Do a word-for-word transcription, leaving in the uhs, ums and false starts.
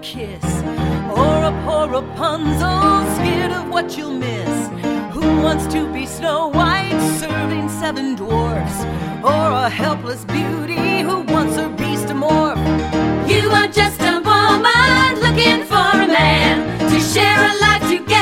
kiss, or a poor Rapunzel scared of what you'll miss. Who wants to be Snow White serving seven dwarfs, or a helpless beauty who wants her beast to morph? You are just a woman looking for a man to share a life together.